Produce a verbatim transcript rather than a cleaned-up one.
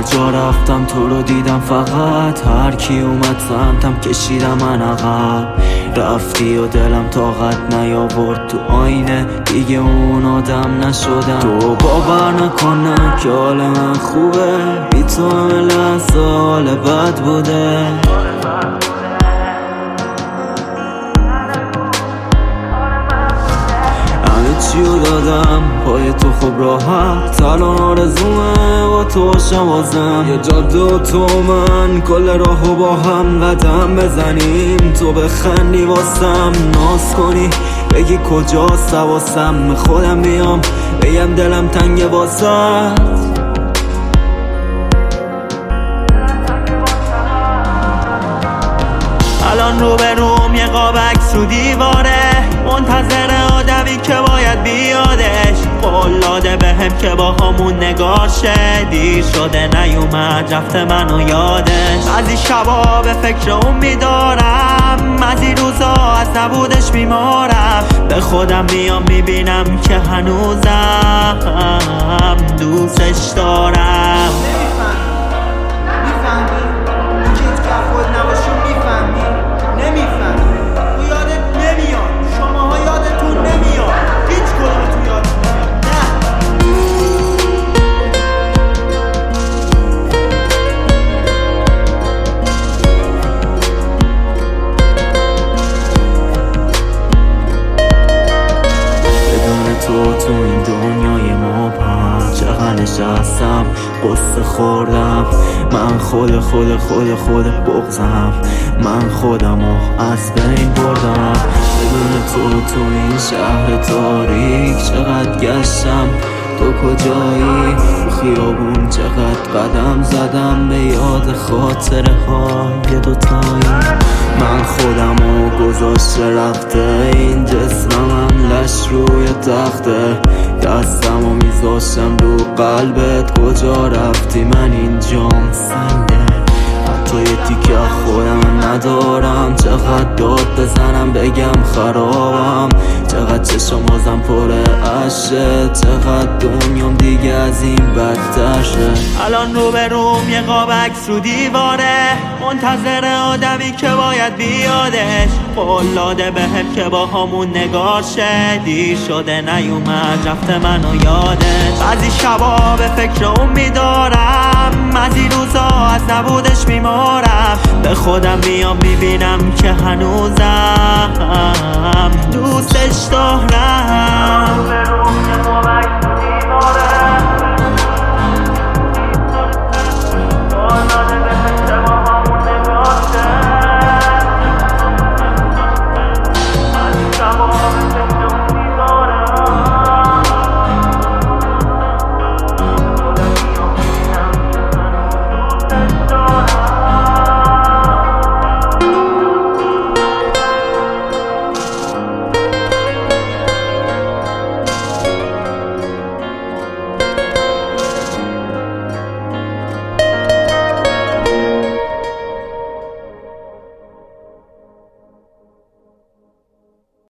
هر جا رفتم تو رو دیدم، فقط هر کی اومد سمتم کشیدم من عقب. رفتی و دلم طاقت نیاورد، تو آینه دیگه اون آدم نشدم. تو باور نکنم که حال من خوبه، بی تو همه لحظه حال بد بوده. چیو دادم پای تو خوب راحت، الان آرزومه با تو شوازم. یه جاده و تو من کل راهو با هم قدم بزنیم، تو بخندی واسم ناز کنی بگی کجاست حواسم، خودم بیام بگم دلم تنگه واسد. الان رو به روم یه قاب عکس رو دیواره، منتظر آدمی که باید بیادش. قلاده بهم که با همون نگار شه، دیر شده نیومد رفته منو یادش. از این شبا به فکر اون میدارم، از این روزا از نبودش بیمارم. به خودم میام میبینم که هنوزم دوستش دارم. تو تو این دنیای مبهم چقدر نشستم قصه خوردم. من خود خود خود خود بغضم، من خودمو از بین بردم. بدون تو تو این شهر تاریک چقدر گشتم، تو کجایی؟ خیابون چقدر قدم زدم به یاد خاطره های دوتایی. من خودمو گذاشته رفته این جسمم لش روی تخته، دستمو میذاشتم رو قلبت کجا رفتی؟ من اینجام سنگه، حتی یه تیکه خودم ندارم. چقدر داد بزنم بگم خرابم، چقدر چشم بازم پر عشقه، چقدر دنیام دیگه از این بدتر شه. الان رو به روم یه قاب عکس رو دیواره، منتظر آدمی که باید بیادش. قلاده بهم که با همون نگار شه، دیر شده نیومد رفته منو یادش. از این شبا به فکر اون میدارم، از این روزا از نبودش بیمارم. به خودم میام میبینم که هنوزم دوستش دارم.